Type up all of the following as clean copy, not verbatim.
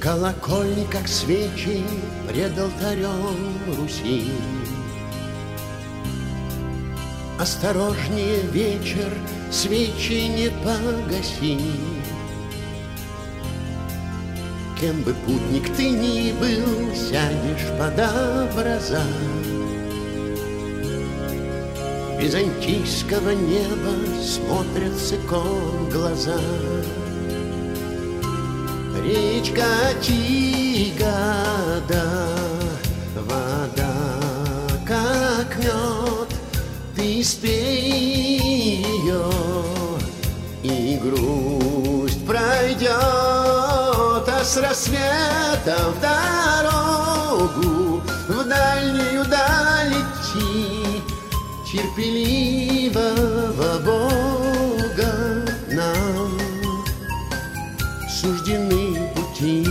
Колокольни, как свечи, пред алтарем Руси. Осторожнее, вечер, свечи не погаси. Кем бы путник ты ни был, сядешь под образа византийского неба, смотрят с икон глаза. Речка Тига, да, вода как мед, ты спей ее, и грусть пройдет, а с рассветом в дорогу в дальнюю даль идти, терпеливого Бога нам суждены пути.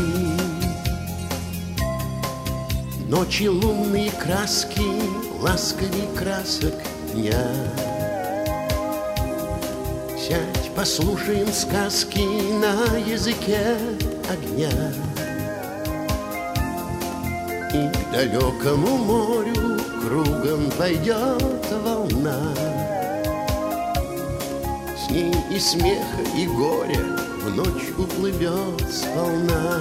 Ночи лунные краски, ласковей красок дня. Сядь, послушаем сказки на языке огня. И к далекому морю кругом пойдет волна. С ней и смеха, и горя в ночь уплывет сполна.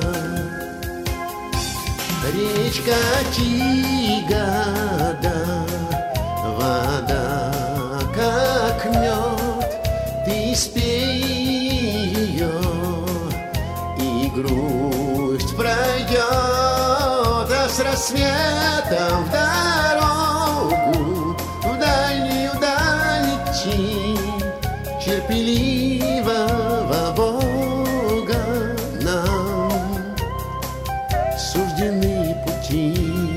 Речка Тига, да, вода как мед, ты спей ее, и грусть пройдет, а с рассветом в дорогу в дальнюю даль идти, терпеливого Бога нам суждены пути.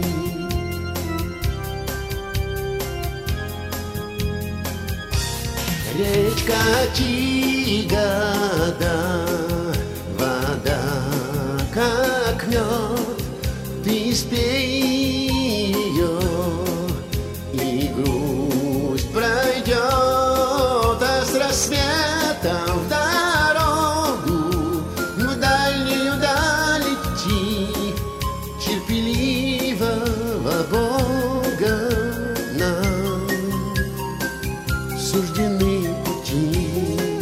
Речка Тига, да, вода как мед, ты спей ее, и грусть пройдет, а с рассветом в дорогу в дальнюю даль идти, терпеливого Бога нам суждены пути.